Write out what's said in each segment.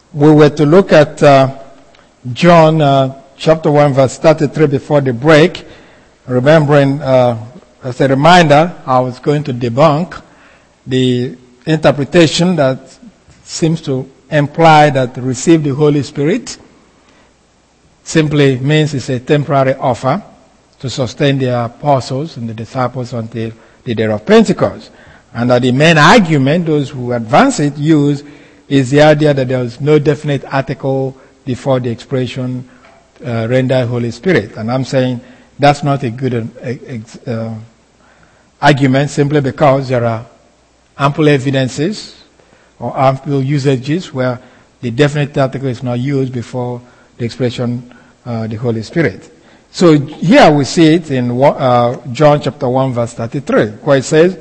we were to look at John chapter 1 verse 33 before the break, remembering as a reminder, I was going to debunk the interpretation that seems to imply that receive the Holy Spirit simply means it's a temporary offer to sustain the apostles and the disciples until the day of Pentecost. And that the main argument those who advance it use is the idea that there is no definite article before the expression render Holy Spirit. And I'm saying that's not a good argument simply because there are ample evidences or ample usages where the definite article is not used before the expression the Holy Spirit. So here we see it in John chapter 1 verse 33 where it says,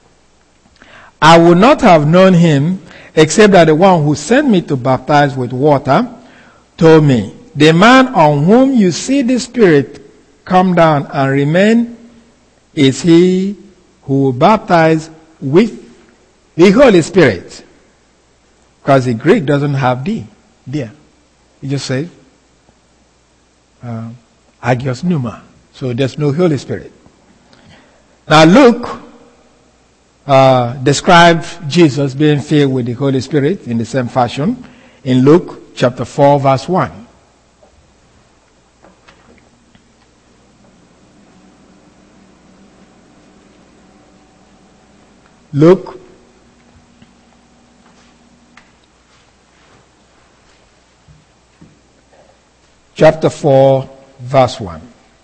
I would not have known him except that the one who sent me to baptize with water told me, the man on whom you see the Spirit come down and remain is he who will baptize with the Holy Spirit. Because the Greek doesn't have D there. It just says Agios Pneuma. So there's no Holy Spirit. Now Luke described Jesus being filled with the Holy Spirit in the same fashion in Luke chapter 4 verse 1. Luke chapter 4 verse 1.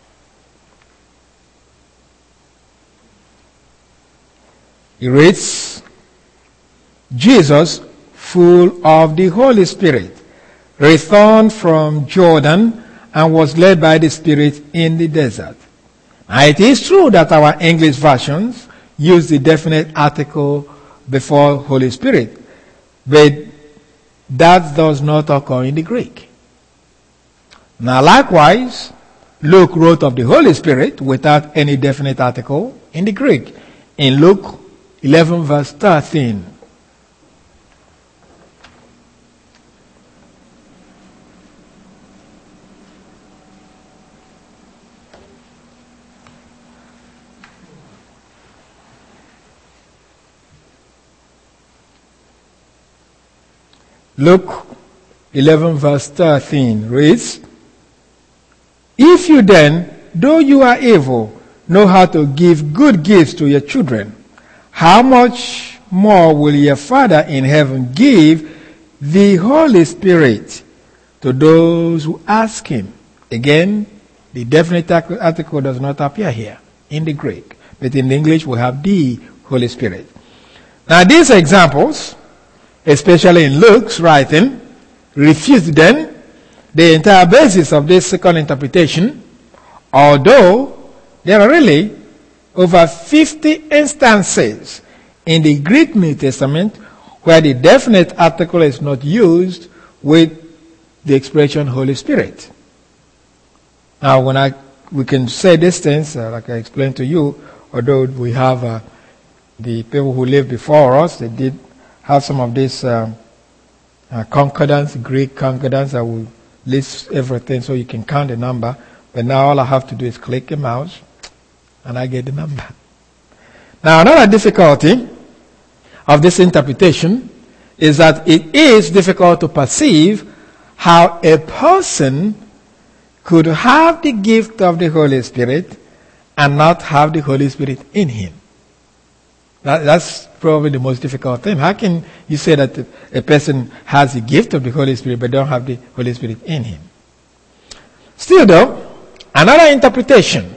It reads, Jesus, full of the Holy Spirit, returned from Jordan and was led by the Spirit in the desert. Now it is true that our English versions use the definite article before Holy Spirit, but that does not occur in the Greek. Now likewise, Luke wrote of the Holy Spirit without any definite article in the Greek. In Luke 11 verse 13. Luke 11 verse 13 reads, if you then, though you are evil, know how to give good gifts to your children, how much more will your Father in heaven give the Holy Spirit to those who ask him? Again, the definite article does not appear here in the Greek, but in English we have the Holy Spirit. Now these examples, especially in Luke's writing, refute then the entire basis of this second interpretation, although there are really over 50 instances in the Greek New Testament where the definite article is not used with the expression Holy Spirit. Now we can say these things, like I explained to you, although we have the people who lived before us, they did have some of these concordance, Greek concordance that will list everything so you can count the number. But now all I have to do is click a mouse and I get the number. Now another difficulty of this interpretation is that it is difficult to perceive how a person could have the gift of the Holy Spirit and not have the Holy Spirit in him. That's probably the most difficult thing. How can you say that a person has the gift of the Holy Spirit but don't have the Holy Spirit in him? Still though, another interpretation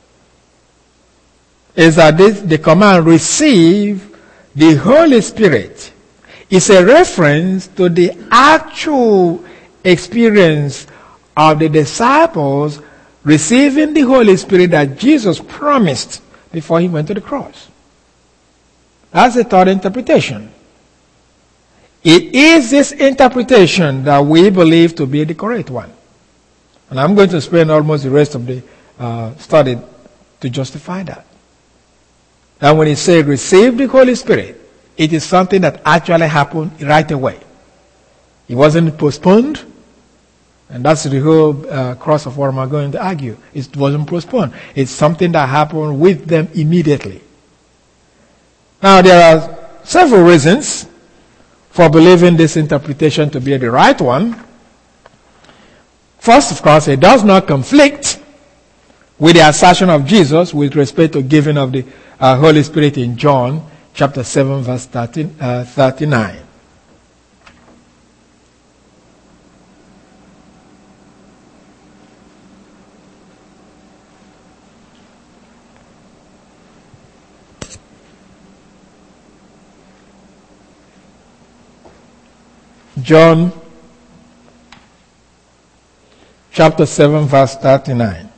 is that the command receive the Holy Spirit is a reference to the actual experience of the disciples receiving the Holy Spirit that Jesus promised before he went to the cross. That's the third interpretation. It is this interpretation that we believe to be the correct one. And I'm going to spend almost the rest of the study to justify that. And when it says receive the Holy Spirit, it is something that actually happened right away. It wasn't postponed. And that's the whole cross of what I'm going to argue. It wasn't postponed. It's something that happened with them immediately. Now, there are several reasons for believing this interpretation to be the right one. First, of course, it does not conflict with the assertion of Jesus with respect to giving of the Holy Spirit in John chapter 7, verse 39. John chapter 7, verse 39.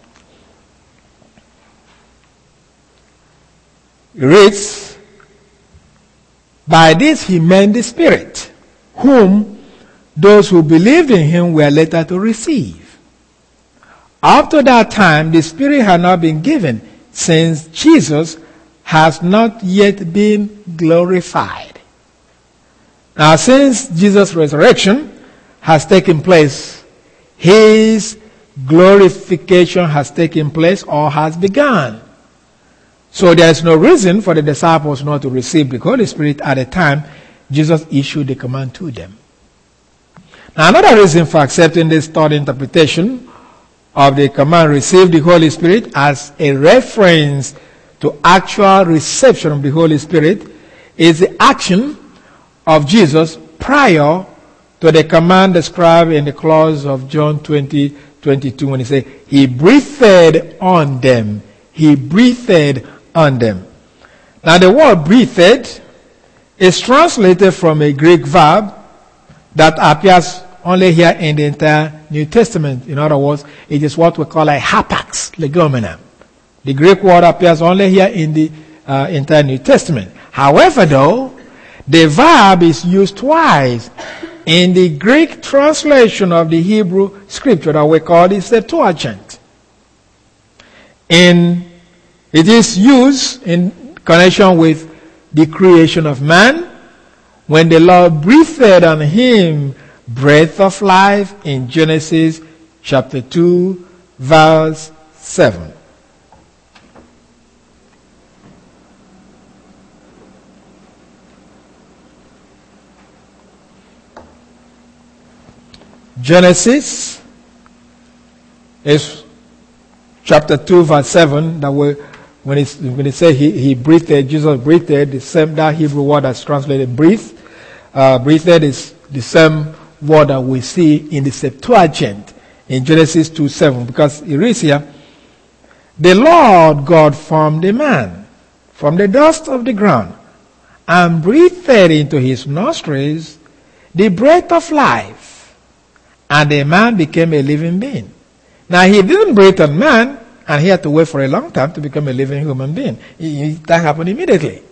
It reads, "By this he meant the Spirit, whom those who believed in him were later to receive. Up to that time, the Spirit had not been given, since Jesus has not yet been glorified." Now, since Jesus' resurrection has taken place, his glorification has taken place or has begun. So there is no reason for the disciples not to receive the Holy Spirit at the time Jesus issued the command to them. Now, another reason for accepting this third interpretation of the command, receive the Holy Spirit, as a reference to actual reception of the Holy Spirit, is the action of Jesus prior to the command described in the clause of John 20:22, when he said, he breathed on them. He breathed on them. Now, the word breathed is translated from a Greek verb that appears only here in the entire New Testament. In other words, it is what we call a hapax legomena. The Greek word appears only here in the entire New Testament. However, though, the verb is used twice in the Greek translation of the Hebrew scripture that we call the Septuagint. It is used in connection with the creation of man, when the Lord breathed on him breath of life in Genesis chapter 2, verse 7. Genesis is chapter 2, verse 7. That when it says he breathed, Jesus breathed, the same, that Hebrew word that's translated breathe. Breathed is the same word that we see in the Septuagint in Genesis 2:7, because it reads here, "The Lord God formed a man from the dust of the ground and breathed into his nostrils the breath of life, and the man became a living being." Now, he didn't breathe on man, and he had to wait for a long time to become a living human being. That happened immediately.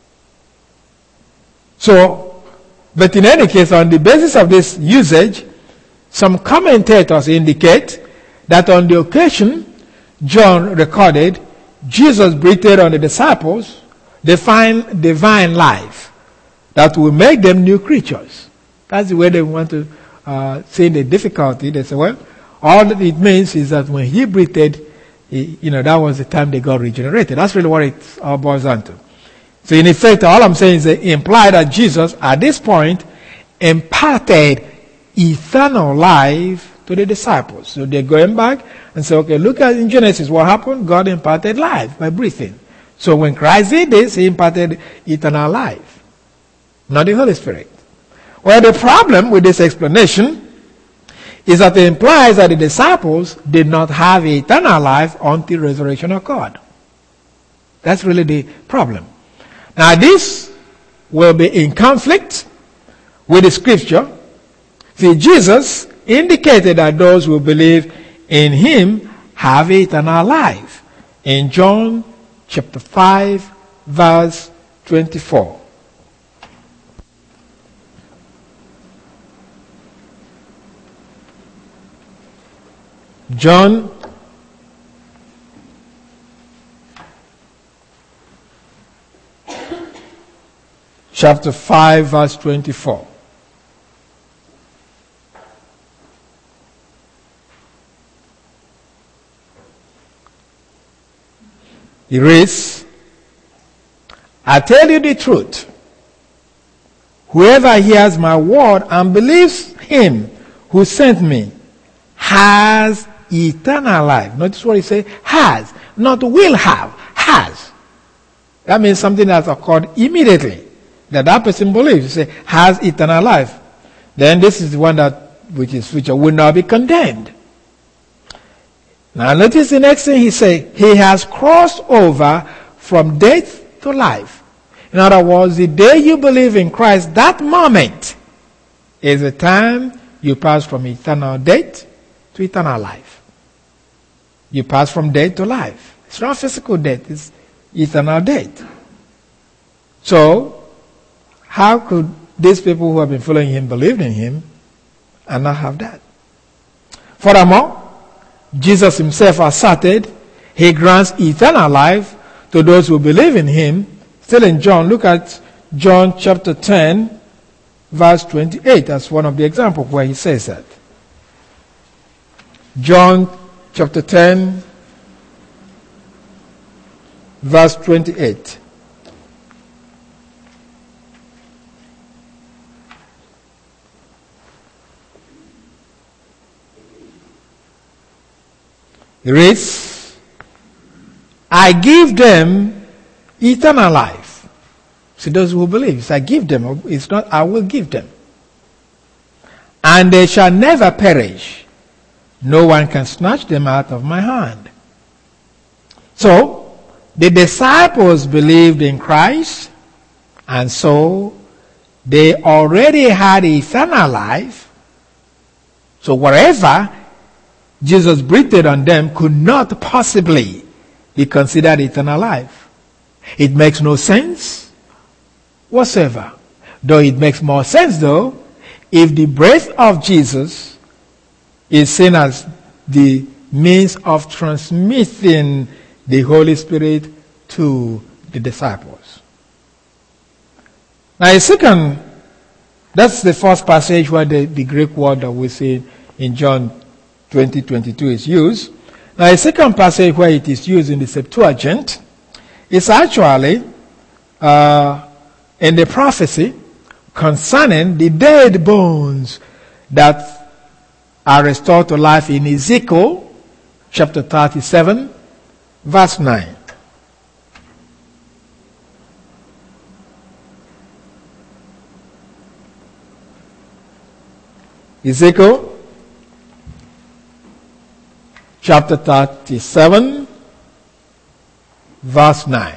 So, but in any case, on the basis of this usage, some commentators indicate that on the occasion John recorded, Jesus breathed on the disciples divine life that will make them new creatures. That's the way they want to say the difficulty. They say, well, all that it means is that when he breathed, that was the time they got regenerated. That's really what it all boils down to. So in effect, all I'm saying is that imply that Jesus, at this point, imparted eternal life to the disciples. So they're going back and say, okay, look at in Genesis what happened. God imparted life by breathing. So when Christ did this, he imparted eternal life, not the Holy Spirit. Well, the problem with this explanation is that it implies that the disciples did not have eternal life until resurrection occurred. That's really the problem. Now, this will be in conflict with the scripture. See, Jesus indicated that those who believe in him have eternal life in John chapter 5, verse 24. John chapter 5, verse 24. He reads, I tell you the truth. Whoever hears my word and believes him who sent me has eternal life. Notice what he says, has. Not will have, has. That means something that's occurred immediately. That person believes. He says, has eternal life. Then this is the one which is future, will not be condemned. Now notice the next thing he says, he has crossed over from death to life. In other words, the day you believe in Christ, that moment is the time you pass from eternal death to eternal life. You pass from death to life. It's not physical death, it's eternal death. So, how could these people who have been following him believe in him and not have that? Furthermore, Jesus himself asserted he grants eternal life to those who believe in him. Still in John, look at John chapter 10, verse 28. That's one of the examples where he says that. John chapter 10, verse 28. He reads, I give them eternal life. See, those who believe, I give them, it's not I will give them. And they shall never perish. No one can snatch them out of my hand. So, the disciples believed in Christ, and so they already had eternal life. So whatever Jesus breathed on them could not possibly be considered eternal life. It makes no sense whatsoever. Though it makes more sense though, if the breath of Jesus is seen as the means of transmitting the Holy Spirit to the disciples. Now, that's the first passage where the Greek word that we see in John 20:22 is used. Now, a second passage where it is used in the Septuagint is actually in the prophecy concerning the dead bones that are restored to life in Ezekiel chapter 37, verse 9. Ezekiel chapter 37, verse 9.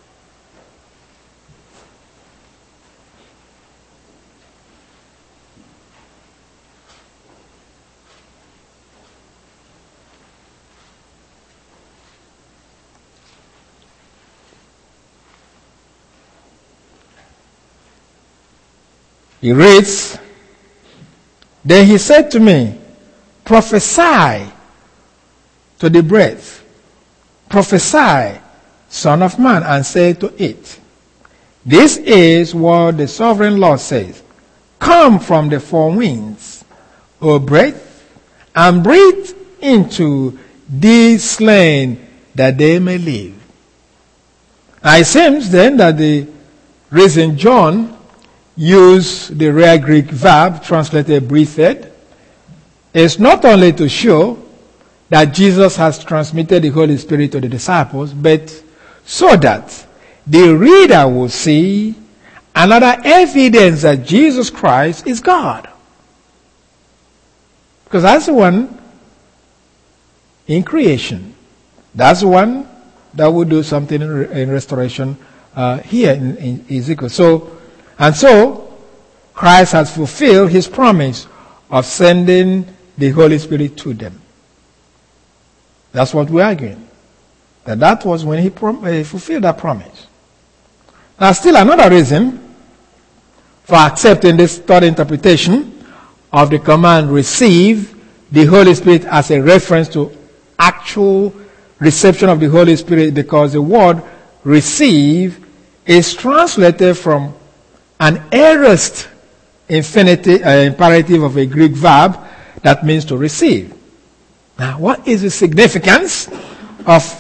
He reads, Then he said to me, prophesy to the breath, prophesy, Son of man, and say to it, this is what the sovereign Lord says. Come from the four winds, O breath, and breathe into these slain that they may live. Now it seems then that the reason John used the rare Greek verb translated breathed is not only to show that Jesus has transmitted the Holy Spirit to the disciples, but so that the reader will see another evidence that Jesus Christ is God. Because that's the one in creation. That's the one that will do something in restoration here in Ezekiel. So Christ has fulfilled his promise of sending the Holy Spirit to them. That's what we're arguing. That was when he fulfilled that promise. Now, still another reason for accepting this third interpretation of the command receive the Holy Spirit as a reference to actual reception of the Holy Spirit, because the word receive is translated from an aorist imperative of a Greek verb that means to receive. Now, what is the significance of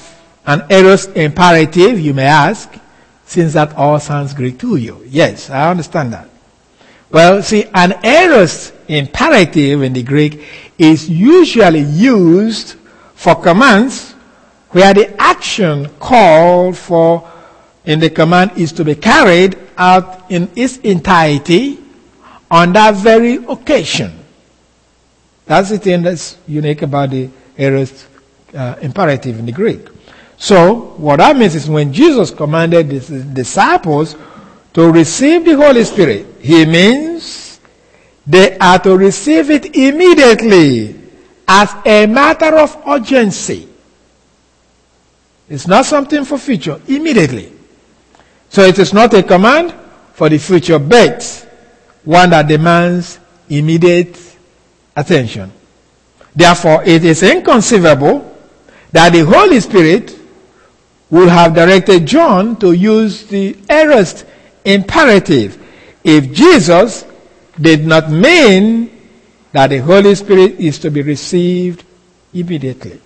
an aorist imperative, you may ask, since that all sounds Greek to you. Yes, I understand that. Well, see, an aorist imperative in the Greek is usually used for commands where the action called for in the command is to be carried out in its entirety on that very occasion. That's the thing that's unique about the aorist imperative in the Greek. So, what that means is when Jesus commanded his disciples to receive the Holy Spirit, he means they are to receive it immediately as a matter of urgency. It's not something for future, immediately. So it is not a command for the future, but one that demands immediate attention. Therefore, it is inconceivable that the Holy Spirit would have directed John to use the aorist imperative if Jesus did not mean that the Holy Spirit is to be received immediately.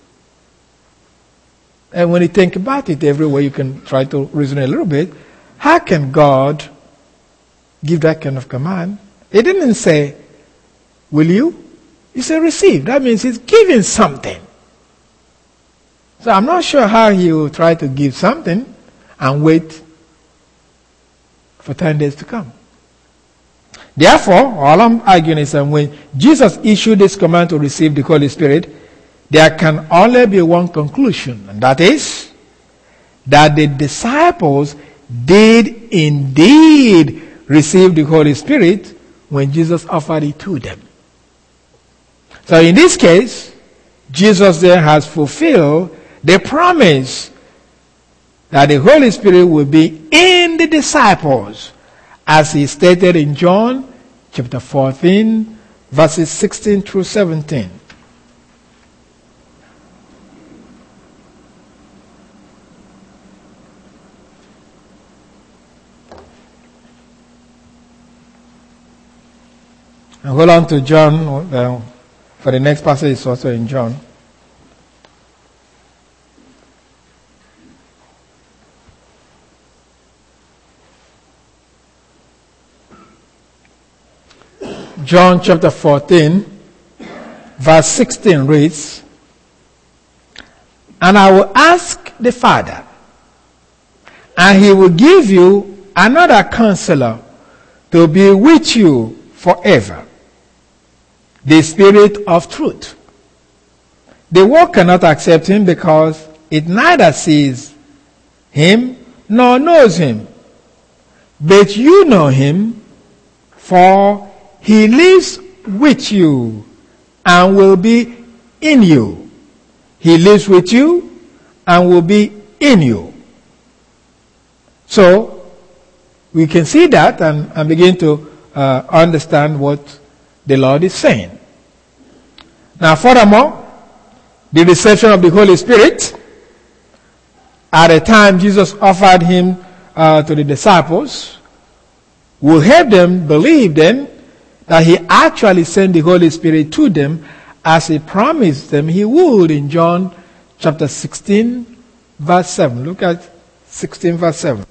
And when you think about it, everywhere you can try to reason a little bit, how can God give that kind of command? He didn't say, will you? He said, receive. That means he's giving something. So I'm not sure how he will try to give something and wait for 10 days to come. Therefore, all I'm arguing is that when Jesus issued this command to receive the Holy Spirit, there can only be one conclusion, and that is that the disciples did indeed receive the Holy Spirit when Jesus offered it to them. So in this case, Jesus there has fulfilled the promise that the Holy Spirit will be in the disciples, as he stated in John chapter 14, verses 16 through 17. And hold on to John, for the next passage is also in John. John chapter 14, verse 16 reads, "And I will ask the Father, and he will give you another counselor to be with you forever, the Spirit of truth. The world cannot accept him because it neither sees him nor knows him. But you know him, for he lives with you and will be in you." He lives with you and will be in you. So, we can see that and begin to understand what the Lord is saying. Now, furthermore, the reception of the Holy Spirit, at the time Jesus offered him to the disciples, will help them believe then that he actually sent the Holy Spirit to them as he promised them he would in John chapter 16, verse 7. Look at 16, verse 7.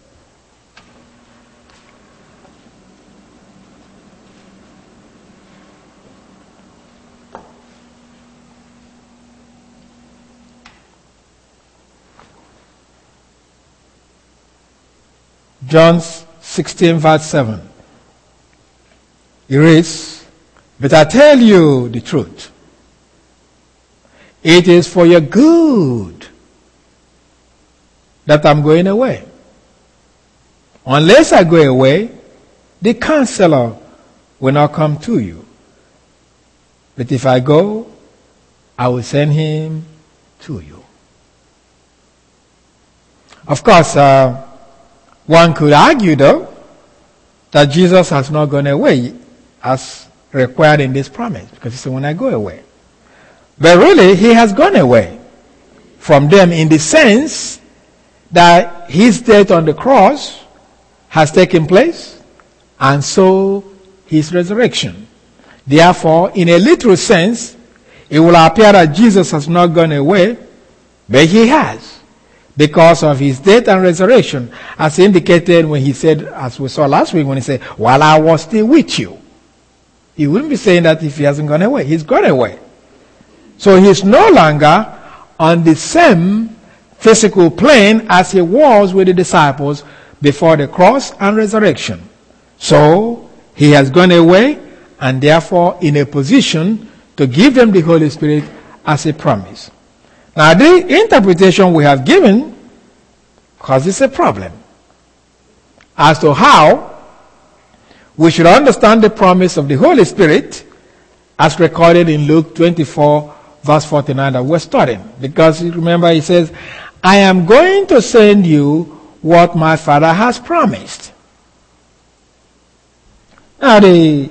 John 16, verse 7. It reads, "But I tell you the truth. It is for your good that I'm going away. Unless I go away, the counselor will not come to you. But if I go, I will send him to you." Of course, one could argue, though, that Jesus has not gone away as required in this promise, because he said, "When I go away." But really, he has gone away from them in the sense that his death on the cross has taken place, and so his resurrection. Therefore, in a literal sense, it will appear that Jesus has not gone away, but he has. because of his death and resurrection, as indicated when he said, as we saw last week, when he said, while I was still with you. He wouldn't be saying that if he hasn't gone away. He's gone away. So he's no longer on the same physical plane as he was with the disciples before the cross and resurrection. So he has gone away and therefore in a position to give them the Holy Spirit as a promise. Now the interpretation we have given causes a problem as to how we should understand the promise of the Holy Spirit as recorded in Luke 24 verse 49 that we're studying. Because remember he says, I am going to send you what my Father has promised. Now the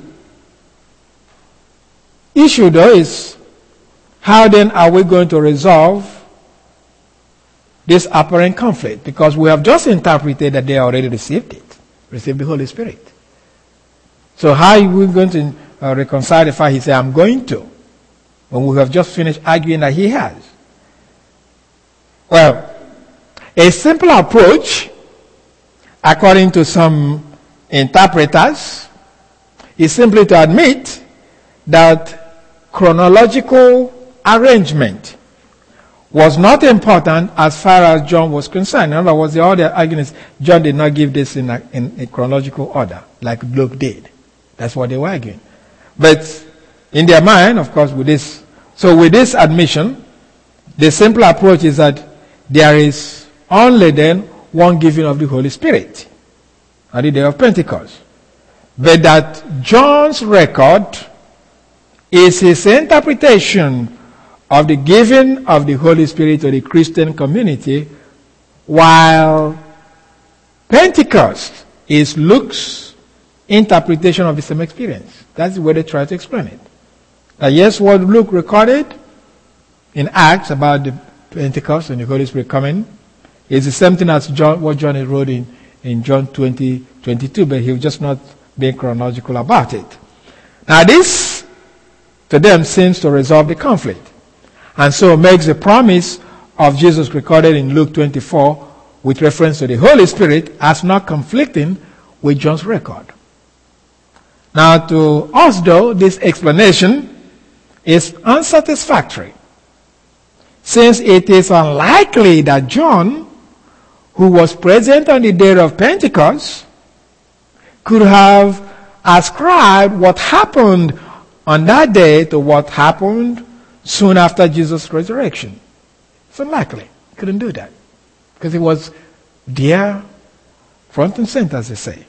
issue though is, how then are we going to resolve this apparent conflict? Because we have just interpreted that they already received the Holy Spirit. So how are we going to reconcile the fact he said, I'm going to, when we have just finished arguing that he has? Well, a simple approach, according to some interpreters, is simply to admit that chronological arrangement was not important as far as John was concerned. In other words, the other argument is John did not give this in a chronological order like Luke did. That's what they were arguing. But in their mind, of course, with this admission, the simple approach is that there is only then one giving of the Holy Spirit on the day of Pentecost. But that John's record is his interpretation of the giving of the Holy Spirit to the Christian community, while Pentecost is Luke's interpretation of the same experience. That's the way they try to explain it. Now, yes, what Luke recorded in Acts about the Pentecost and the Holy Spirit coming is the same thing as what John wrote in John 20:22, but he was just not being chronological about it. Now, this to them seems to resolve the conflict, and so makes the promise of Jesus recorded in Luke 24 with reference to the Holy Spirit as not conflicting with John's record. Now, to us though, this explanation is unsatisfactory, since it is unlikely that John, who was present on the day of Pentecost, could have ascribed what happened on that day to what happened soon after Jesus' resurrection. It's unlikely. He couldn't do that, because he was there front and center, as they say.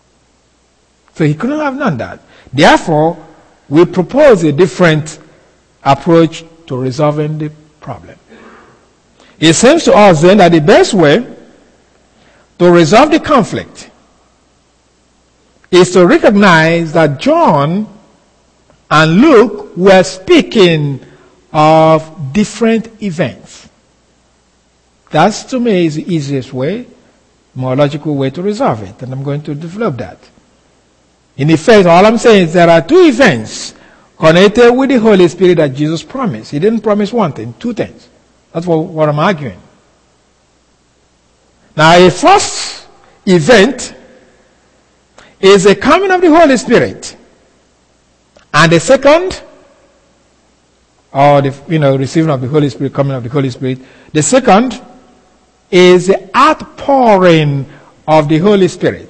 So he couldn't have done that. Therefore, we propose a different approach to resolving the problem. It seems to us then that the best way to resolve the conflict is to recognize that John and Luke were speaking of different events. That's, to me, is the easiest way, more logical way to resolve it, and I'm going to develop that. In effect, all I'm saying is there are two events connected with the Holy Spirit that Jesus promised. He didn't promise one thing, two things. That's what I'm arguing. Now, a first event is the coming of the Holy Spirit. And the second, or the receiving of the Holy Spirit, coming of the Holy Spirit. The second is the outpouring of the Holy Spirit,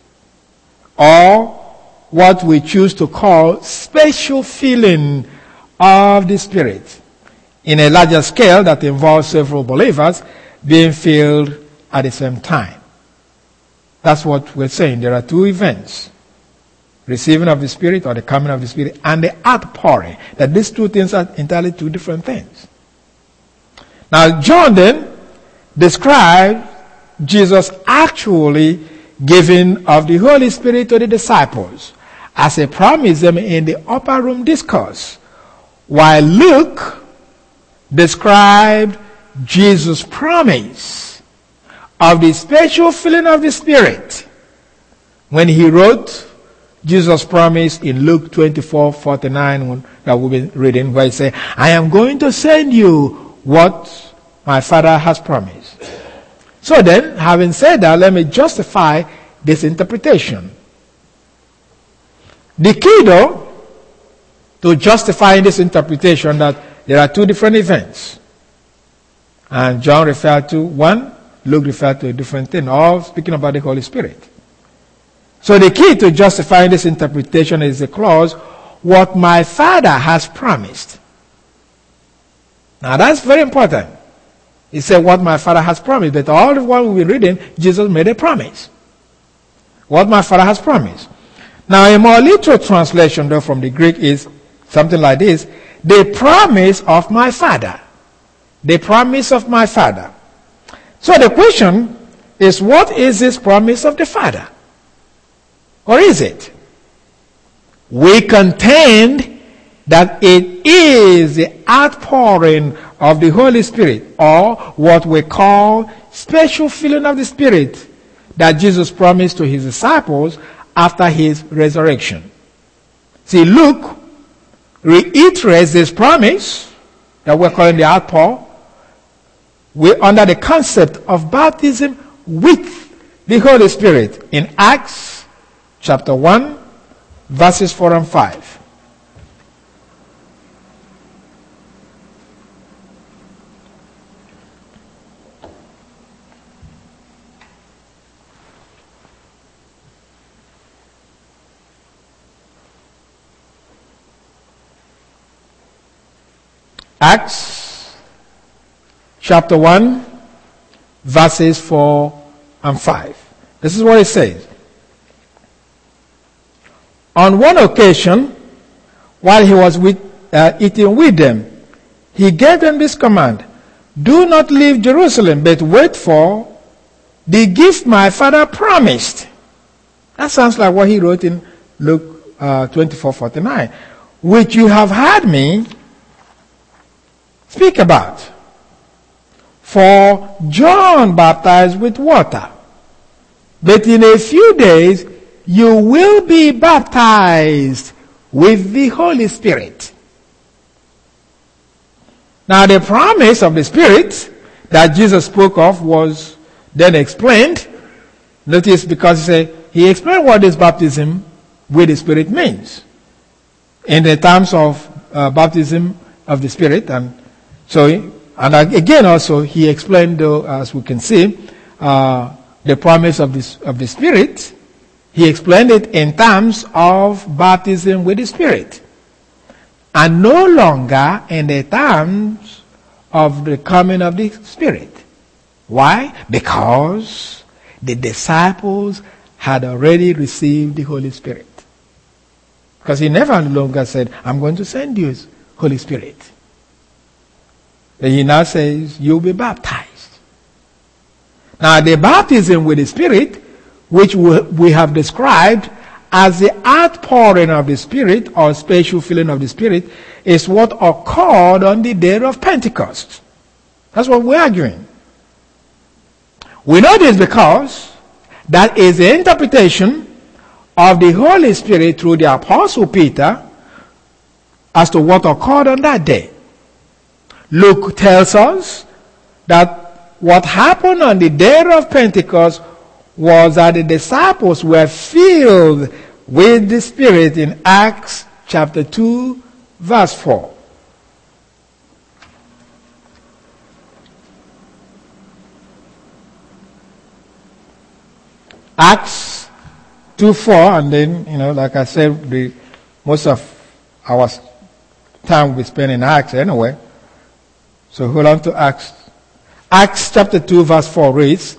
or what we choose to call special filling of the Spirit, in a larger scale that involves several believers being filled at the same time. That's what we're saying. There are two events: receiving of the Spirit, or the coming of the Spirit, and the outpouring. That these two things are entirely two different things. Now, John then described Jesus actually giving of the Holy Spirit to the disciples as a promise in the upper room discourse, while Luke described Jesus' promise of the special filling of the Spirit when he wrote Jesus' promise in Luke 24:49 that we've been reading, where he said, I am going to send you what my Father has promised. So then, having said that, let me justify this interpretation. The key, though, to justifying this interpretation that there are two different events. And John referred to one, Luke referred to a different thing, all speaking about the Holy Spirit. So the key to justifying this interpretation is the clause, what my Father has promised. Now that's very important. He said what my Father has promised, but all the while we were reading, Jesus made a promise. What my Father has promised. Now a more literal translation though from the Greek is something like this, the promise of my Father. The promise of my Father. So the question is, what is this promise of the Father? Or is it? We contend that it is the outpouring of the Holy Spirit, or what we call special filling of the Spirit, that Jesus promised to his disciples after his resurrection. See, Luke reiterates this promise that we're calling the outpour. We're under the concept of baptism with the Holy Spirit in Acts chapter 1, verses 4 and 5. Acts chapter 1, verses 4 and 5. This is what it says. On one occasion, while he was eating with them, he gave them this command, do not leave Jerusalem, but wait for the gift my Father promised. That sounds like what he wrote in Luke 24:49, which you have heard me speak about. For John baptized with water, but in a few days you will be baptized with the Holy Spirit. Now the promise of the Spirit that Jesus spoke of was then explained. Notice, because he explained what this baptism with the Spirit means in the terms of baptism of the Spirit. And so, and again also he explained, as we can see, the promise of the Spirit. He explained it in terms of baptism with the Spirit, and no longer in the terms of the coming of the Spirit. Why? Because the disciples had already received the Holy Spirit. Because he never longer said, I'm going to send you Holy Spirit. But he now says, you'll be baptized. Now the baptism with the Spirit, which we have described as the outpouring of the Spirit or special filling of the Spirit, is what occurred on the day of Pentecost. That's what we're arguing. We know this because that is the interpretation of the Holy Spirit through the Apostle Peter as to what occurred on that day. Luke tells us that what happened on the day of Pentecost was that the disciples were filled with the Spirit in Acts chapter 2, verse 4. Acts 2:4, and then, like I said, most of our time we spend in Acts anyway. So hold on to Acts. Acts chapter 2, verse 4 reads,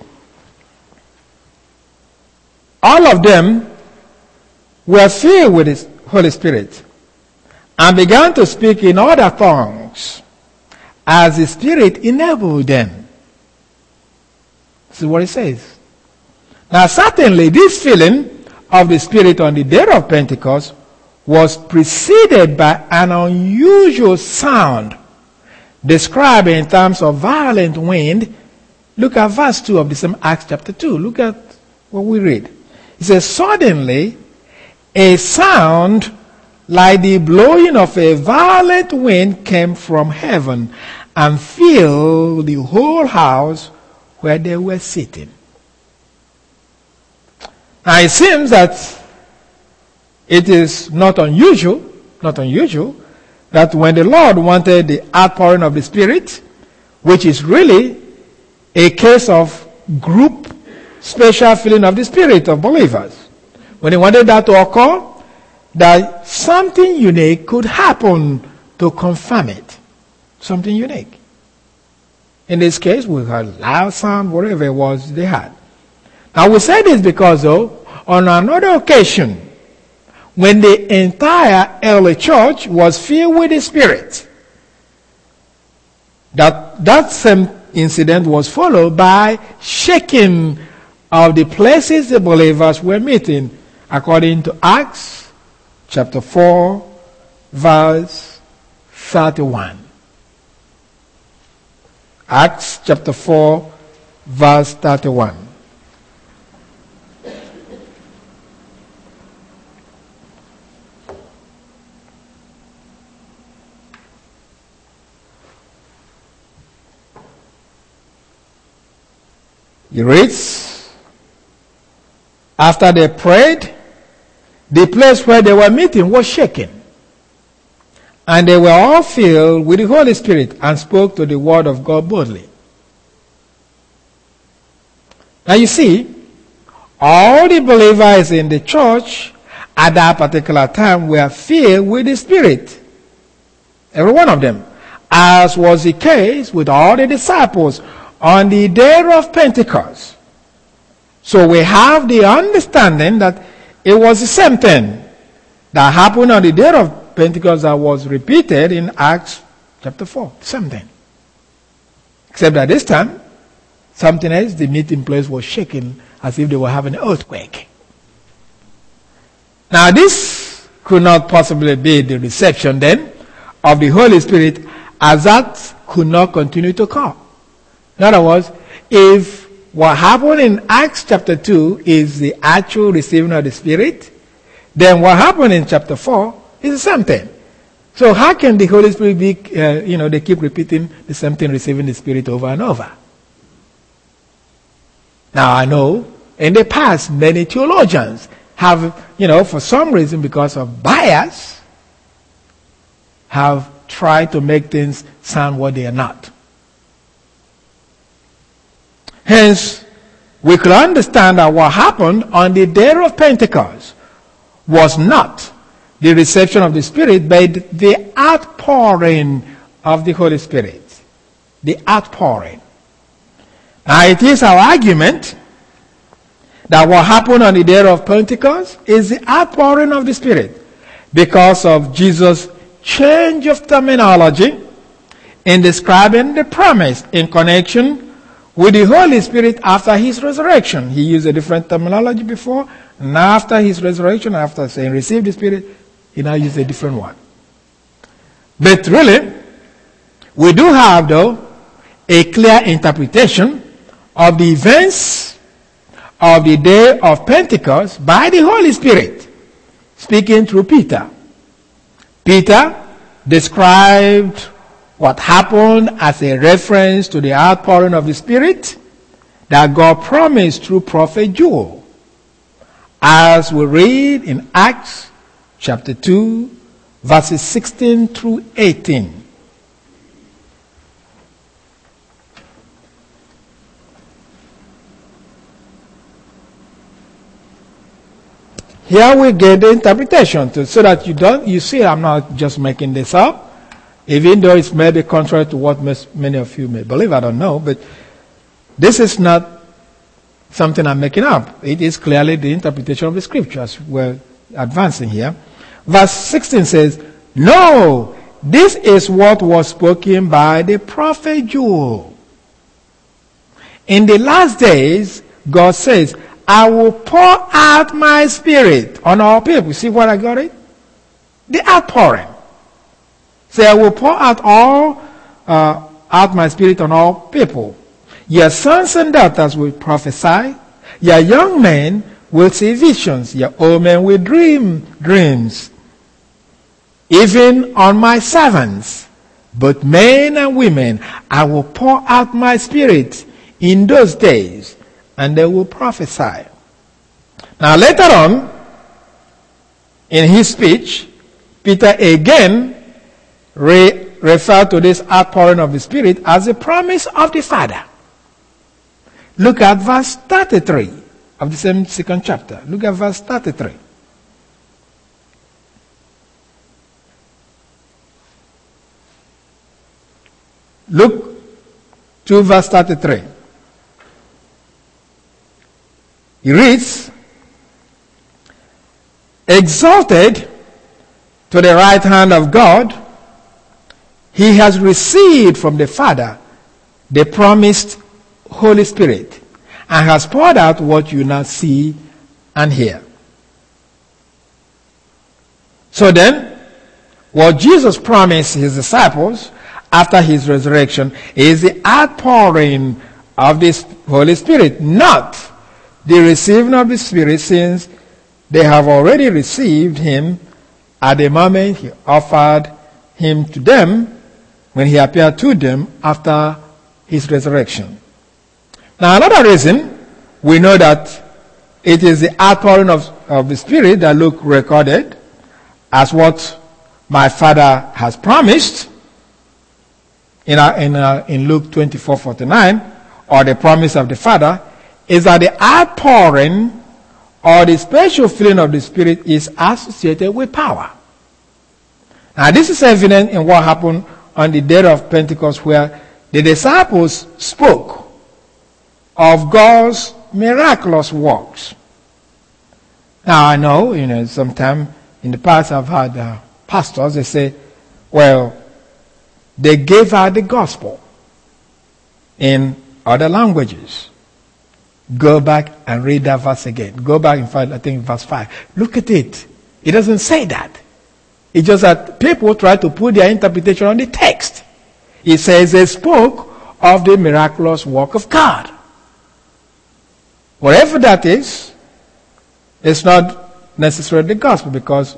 all of them were filled with the Holy Spirit and began to speak in other tongues as the Spirit enabled them. This is what it says. Now certainly this filling of the Spirit on the day of Pentecost was preceded by an unusual sound described in terms of violent wind. Look at verse 2 of the same Acts chapter 2. Look at what we read. It says, suddenly a sound like the blowing of a violent wind came from heaven and filled the whole house where they were sitting. Now it seems that it is not unusual that when the Lord wanted the outpouring of the Spirit, which is really a case of group special filling of the Spirit of believers, when he wanted that to occur, that something unique could happen to confirm it. Something unique. In this case, we had loud sound, whatever it was they had. Now we say this because, though, on another occasion, when the entire early church was filled with the Spirit, that same incident was followed by shaking of the places the believers were meeting, according to Acts chapter 4, verse 31. Acts chapter 4, verse 31. He reads, after they prayed, the place where they were meeting was shaken, and they were all filled with the Holy Spirit and spoke to the word of God boldly. Now you see, all the believers in the church at that particular time were filled with the Spirit. Every one of them. As was the case with all the disciples on the day of Pentecost. So we have the understanding that it was the same thing that happened on the day of Pentecost that was repeated in Acts chapter 4. Same thing. Except that this time, something else, the meeting place was shaking as if they were having an earthquake. Now this could not possibly be the reception then of the Holy Spirit, as that could not continue to come. In other words, if what happened in Acts chapter 2 is the actual receiving of the Spirit, then what happened in chapter 4 is the same thing. So how can the Holy Spirit be, they keep repeating the same thing, receiving the Spirit over and over? Now I know in the past many theologians have, for some reason because of bias, have tried to make things sound what they are not. Hence, we could understand that what happened on the day of Pentecost was not the reception of the Spirit, but the outpouring of the Holy Spirit. The outpouring. Now, it is our argument that what happened on the day of Pentecost is the outpouring of the Spirit because of Jesus' change of terminology in describing the promise in connection with the Holy Spirit after his resurrection. He used a different terminology before, and after his resurrection, after saying receive the Spirit, he now used a different one. But really, we do have, though, a clear interpretation of the events of the day of Pentecost by the Holy Spirit, speaking through Peter. Peter described what happened as a reference to the outpouring of the Spirit that God promised through prophet Joel, as we read in Acts chapter 2, verses 16 through 18. Here we get the interpretation so that you see I'm not just making this up, even though it may be contrary to what many of you may believe. I don't know, but this is not something I'm making up. It is clearly the interpretation of the scriptures we're advancing here. Verse 16 says, "No, this is what was spoken by the prophet Joel. In the last days, God says, I will pour out my Spirit on all people." See what I got it? The outpouring. Say, I will pour out my Spirit on all people. Your sons and daughters will prophesy. Your young men will see visions. Your old men will dream dreams. Even on my servants, both men and women, I will pour out my Spirit in those days, and they will prophesy. Now later on, in his speech, Peter again referred to this outpouring of the Spirit as a promise of the Father. Look at verse 33 of the same second chapter. Look at verse 33. Look to verse 33. He reads, exalted to the right hand of God, he has received from the Father the promised Holy Spirit and has poured out what you now see and hear. So then, what Jesus promised his disciples after his resurrection is the outpouring of this Holy Spirit, not the receiving of the Spirit, since they have already received him at the moment he offered him to them when he appeared to them after his resurrection. Now another reason we know that it is the outpouring of the Spirit that Luke recorded as what my Father has promised in Luke 24:49, or the promise of the Father, is that the outpouring or the special filling of the Spirit is associated with power. Now this is evident in what happened on the day of Pentecost, where the disciples spoke of God's miraculous works. Now I know, sometime in the past I've had pastors, they say, well, they gave out the gospel in other languages. Go back and read that verse again. Go back, in fact, I think verse 5. Look at it. It doesn't say that. It's just that people try to put their interpretation on the text. It says they spoke of the miraculous work of God. Whatever that is, it's not necessarily the gospel, because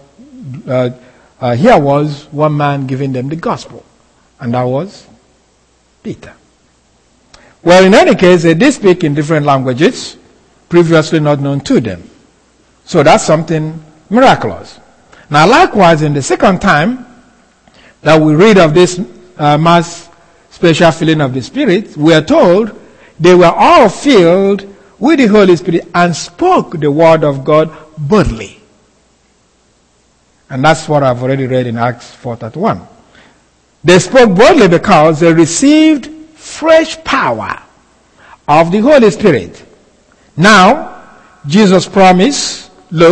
here was one man giving them the gospel, and that was Peter. Well, in any case, they did speak in different languages previously not known to them. So that's something miraculous. Now, likewise, in the second time that we read of this mass special filling of the Spirit, we are told they were all filled with the Holy Spirit and spoke the word of God boldly. And that's what I've already read in Acts 4:31. They spoke boldly because they received fresh power of the Holy Spirit. Now, Jesus' promise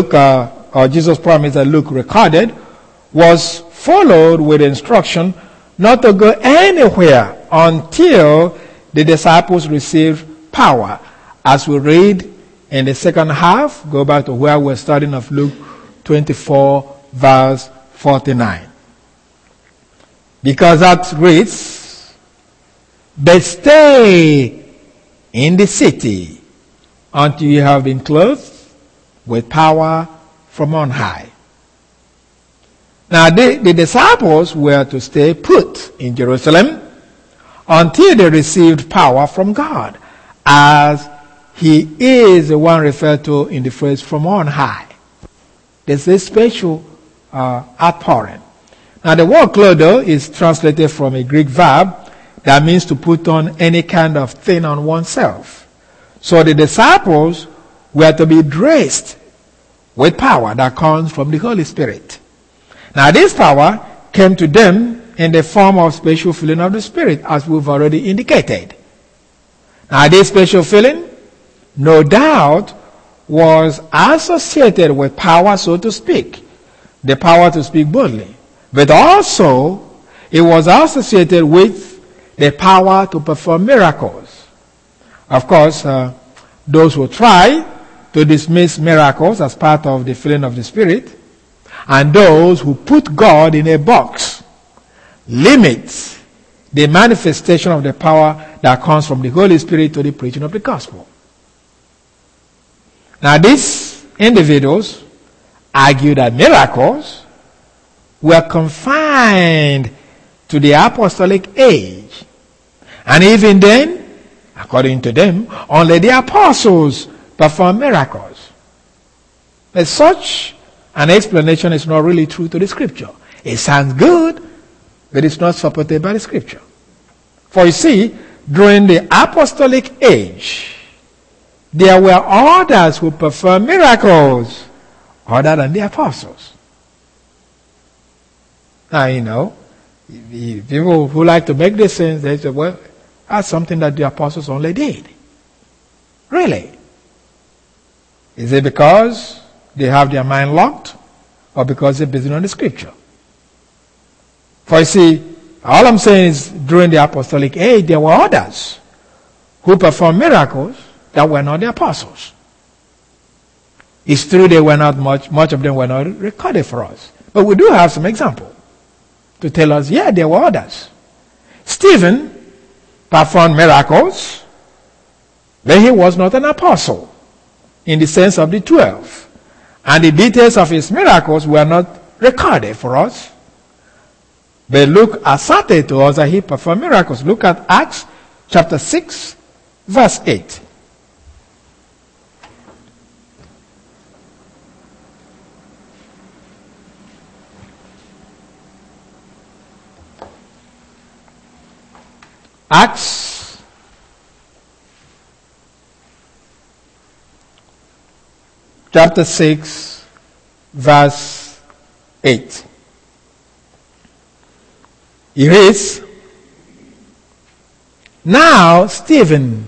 that Luke recorded was followed with instruction not to go anywhere until the disciples received power. As we read in the second half, go back to where we're studying of Luke 24, verse 49. Because that reads, "But stay in the city until you have been clothed with power from on high." Now the disciples were to stay put in Jerusalem until they received power from God, as he is the one referred to in the phrase "from on high." There's a special outpouring. Now the word "clotho" is translated from a Greek verb that means to put on any kind of thing on oneself. So the disciples were to be dressed with power that comes from the Holy Spirit. Now this power came to them in the form of special filling of the Spirit, as we've already indicated. Now this special filling, no doubt, was associated with power, so to speak, the power to speak boldly. But also, it was associated with the power to perform miracles. Of course, those who try to dismiss miracles as part of the filling of the Spirit, and those who put God in a box, limit the manifestation of the power that comes from the Holy Spirit to the preaching of the gospel. Now these individuals argue that miracles were confined to the apostolic age. And even then, According to them, only the apostles perform miracles. But such an explanation is not really true to the scripture. It sounds good, but it's not supported by the scripture. For you see, during the apostolic age, there were others who performed miracles other than the apostles. Now, you know, people who like to make this sense, they say, well, that's something that the apostles only did. Really? Is it because they have their mind locked, or because they're busy on the scripture? For you see, all I'm saying is during the apostolic age, there were others who performed miracles that were not the apostles. It's true they were not much of them were not recorded for us. But we do have some example to tell us, yeah, there were others. Stephen performed miracles, but he was not an apostle in the sense of the 12. And the details of his miracles were not recorded for us. But Luke asserted to us that he performed miracles. Look at Acts chapter 6, verse 8. Acts chapter 6, verse 8. It reads, "Now Stephen,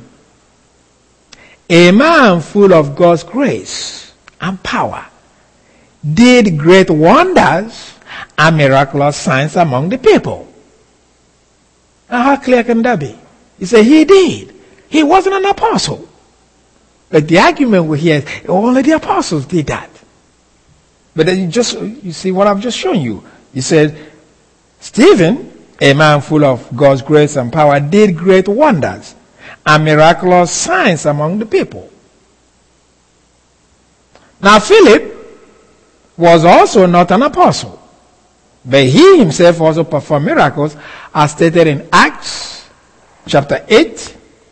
a man full of God's grace and power, did great wonders and miraculous signs among the people." Now how clear can that be? He said he did. He wasn't an apostle. But the argument we hear is only the apostles did that. But then you see what I've just shown you. He said, Stephen, a man full of God's grace and power, did great wonders and miraculous signs among the people. Now Philip was also not an apostle, but he himself also performed miracles as stated in Acts chapter 8.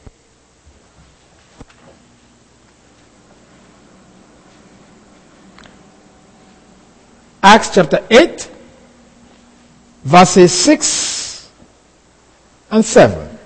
Acts chapter 8, verses 6 and 7.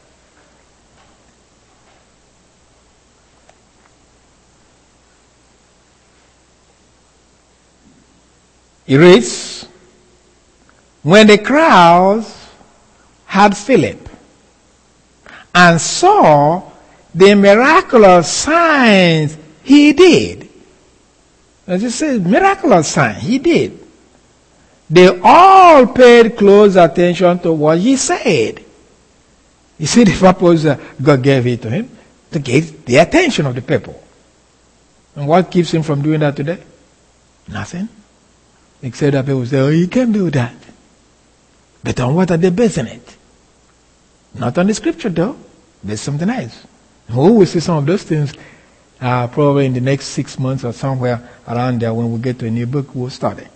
It reads, "When the crowds had Philip and saw the miraculous signs he did," as it says, miraculous sign he did, they all paid close attention to what he said. You see the purpose God gave it to him? To get the attention of the people. And what keeps him from doing that today? Nothing. Except that people say, oh, you can do that. But on what are they basing it? Not on the scripture though. There's something else. We will see some of those things probably in the next 6 months or somewhere around there when we get to a new book we'll study.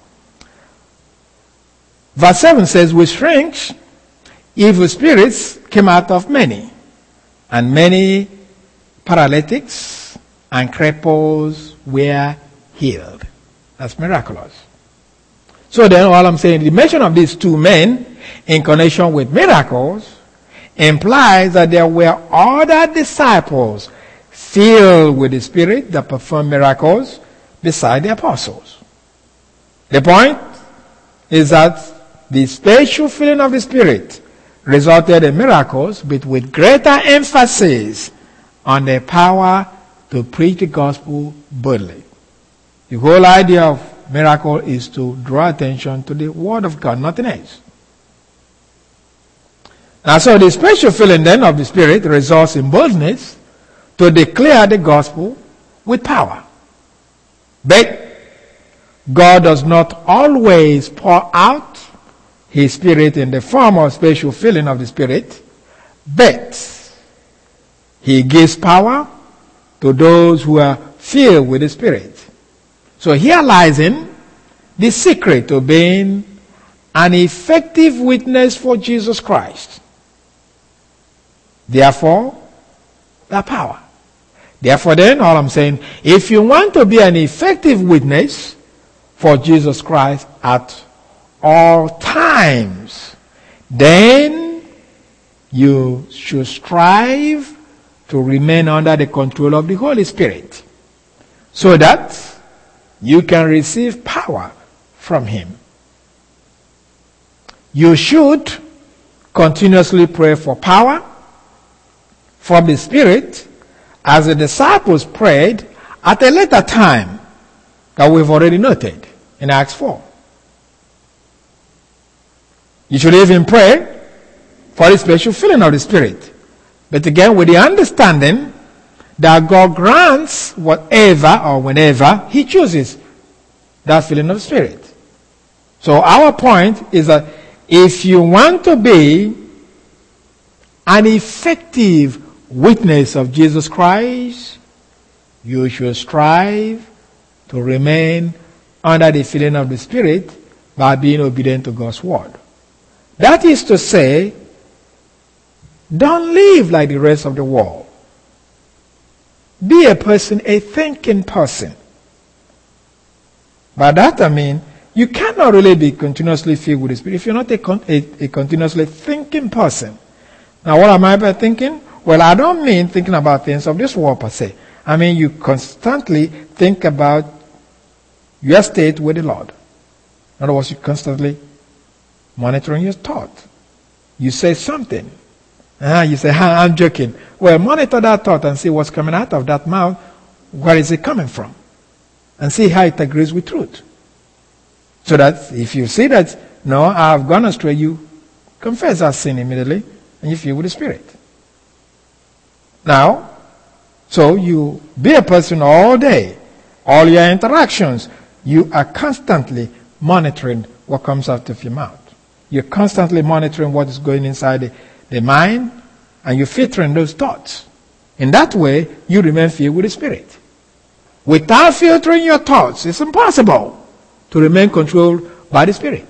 Verse 7 says, "With strange evil spirits came out of many, and many paralytics and cripples were healed." That's miraculous. So then all I'm saying, the mention of these two men in connection with miracles implies that there were other disciples filled with the Spirit that performed miracles beside the apostles. The point is that the spiritual filling of the Spirit resulted in miracles, but with greater emphasis on the power to preach the gospel boldly. The whole idea of miracle is to draw attention to the Word of God, nothing else. Now, so the spiritual filling then of the Spirit results in boldness to declare the gospel with power. But God does not always pour out His Spirit in the form of spiritual filling of the Spirit, but He gives power to those who are filled with the Spirit. So here lies in the secret to being an effective witness for Jesus Christ. Therefore, that power. Therefore then, all I'm saying, if you want to be an effective witness for Jesus Christ at all times, then you should strive to remain under the control of the Holy Spirit so that you can receive power from Him. You should continuously pray for power from the Spirit as the disciples prayed at a later time that we've already noted in Acts 4. You should even pray for the special filling of the Spirit. But again, with the understanding that God grants whatever or whenever He chooses that filling of the Spirit. So our point is that if you want to be an effective witness of Jesus Christ, you should strive to remain under the filling of the Spirit by being obedient to God's word. That is to say, don't live like the rest of the world. Be a person, a thinking person. By that I mean, you cannot really be continuously filled with the Spirit if you're not a continuously thinking person. Now, what am I by thinking? Well, I don't mean thinking about things of this world per se. I mean, you constantly think about your state with the Lord. In other words, you constantly monitoring your thought. You say something. You say, I'm joking. Well, monitor that thought and see what's coming out of that mouth. Where is it coming from? And see how it agrees with truth. So that if you see that, no, I've gone astray, you confess that sin immediately and you fill with the Spirit. Now, so you be a person all day, all your interactions, you are constantly monitoring what comes out of your mouth. You're constantly monitoring what is going inside the mind, and you're filtering those thoughts. In that way, you remain filled with the Spirit. Without filtering your thoughts, it's impossible to remain controlled by the Spirit.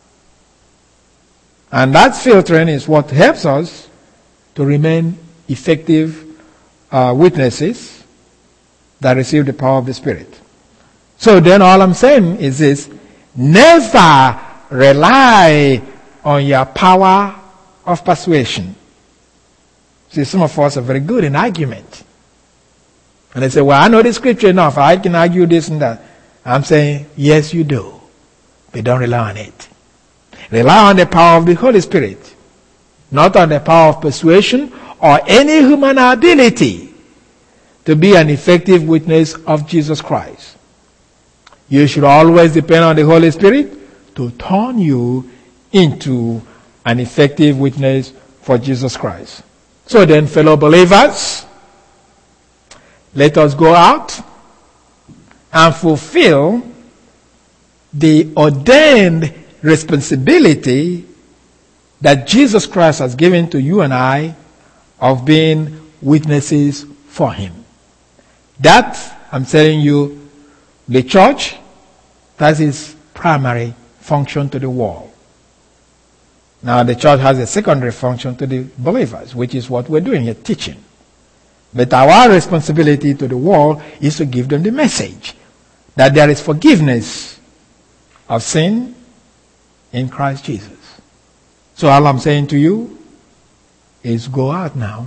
And that filtering is what helps us to remain effective witnesses that receive the power of the Spirit. So then all I'm saying is this: never rely on your power of persuasion. See, some of us are very good in argument. And they say, well, I know the scripture enough. I can argue this and that. I'm saying, yes, you do. But don't rely on it. Rely on the power of the Holy Spirit. Not on the power of persuasion or any human ability to be an effective witness of Jesus Christ. You should always depend on the Holy Spirit to turn you into an effective witness for Jesus Christ. So then, fellow believers, let us go out and fulfill the ordained responsibility that Jesus Christ has given to you and I of being witnesses for Him. That, I'm telling you, the church, that's its primary function to the world. Now, the church has a secondary function to the believers, which is what we're doing here, teaching. But our responsibility to the world is to give them the message that there is forgiveness of sin in Christ Jesus. So all I'm saying to you is go out now,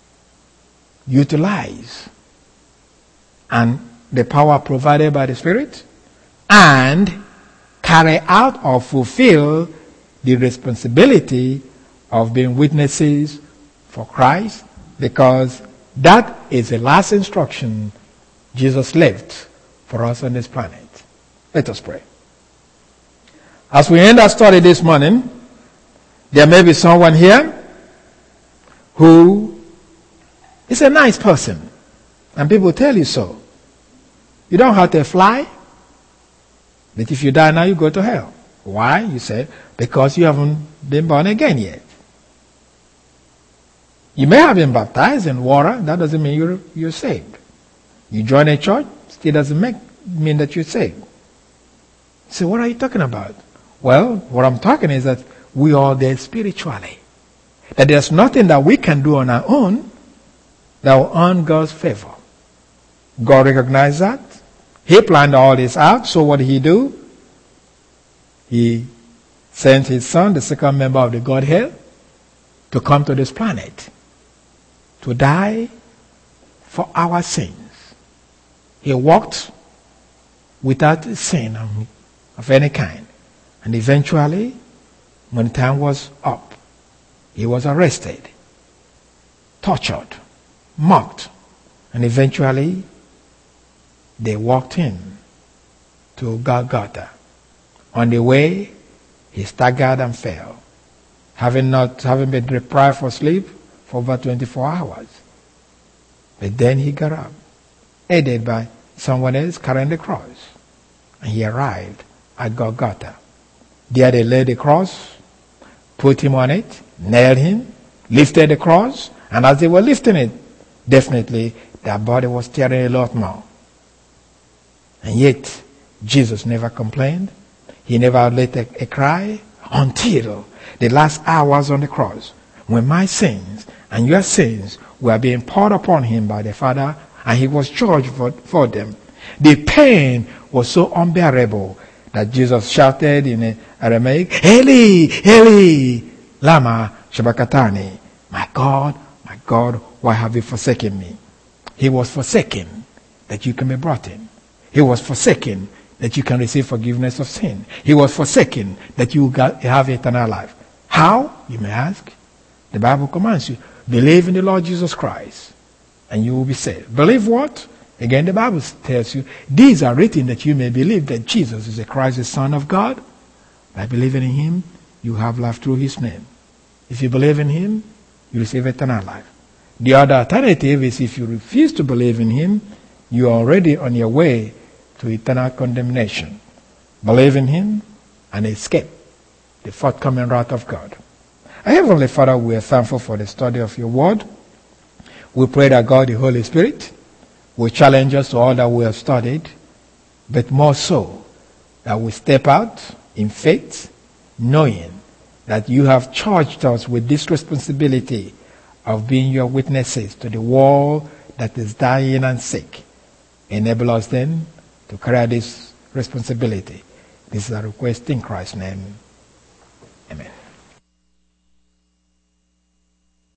utilize and the power provided by the Spirit, and carry out or fulfill the responsibility of being witnesses for Christ, because that is the last instruction Jesus left for us on this planet. Let us pray. As we end our study this morning, there may be someone here who is a nice person, and people tell you so. You don't have to fly, but if you die now, you go to hell. Why? You say, because you haven't been born again yet. You may have been baptized in water. That doesn't mean you're saved. You join a church, still doesn't mean that you're saved. So what are you talking about? Well, what I'm talking is that we are there spiritually. That there's nothing that we can do on our own that will earn God's favor. God recognized that. He planned all this out, so what did he do? He sent his son, the second member of the Godhead, to come to this planet, to die for our sins. He walked without sin of any kind. And eventually, when time was up, he was arrested, tortured, mocked, and eventually they walked him to Golgotha. On the way, he staggered and fell, having been deprived of sleep for over 24 hours. But then he got up, aided by someone else carrying the cross, and he arrived at Golgotha. There they laid the cross, put him on it, nailed him, lifted the cross, and as they were lifting it, definitely their body was tearing a lot more. And yet, Jesus never complained. He never let a cry until the last hours on the cross, when my sins and your sins were being poured upon him by the Father, and he was charged for them. The pain was so unbearable that Jesus shouted in Aramaic, Eli, Eli, lama sabachthani. My God, why have you forsaken me? He was forsaken that you can be brought in. He was forsaken that you can receive forgiveness of sin. He was forsaken that you have eternal life. How? You may ask. The Bible commands you, believe in the Lord Jesus Christ and you will be saved. Believe what? Again, the Bible tells you, these are written that you may believe that Jesus is the Christ, the Son of God. By believing in him, you have life through his name. If you believe in him, you receive eternal life. The other alternative is if you refuse to believe in him, you are already on your way to eternal condemnation. Believe in him and escape the forthcoming wrath of God. Our Heavenly Father, we are thankful for the study of your word. We pray that God, the Holy Spirit, will challenge us to all that we have studied, but more so that we step out in faith, knowing that you have charged us with this responsibility of being your witnesses to the world that is dying and sick. Enable us then to carry out this responsibility. This is our request in Christ's name. Amen.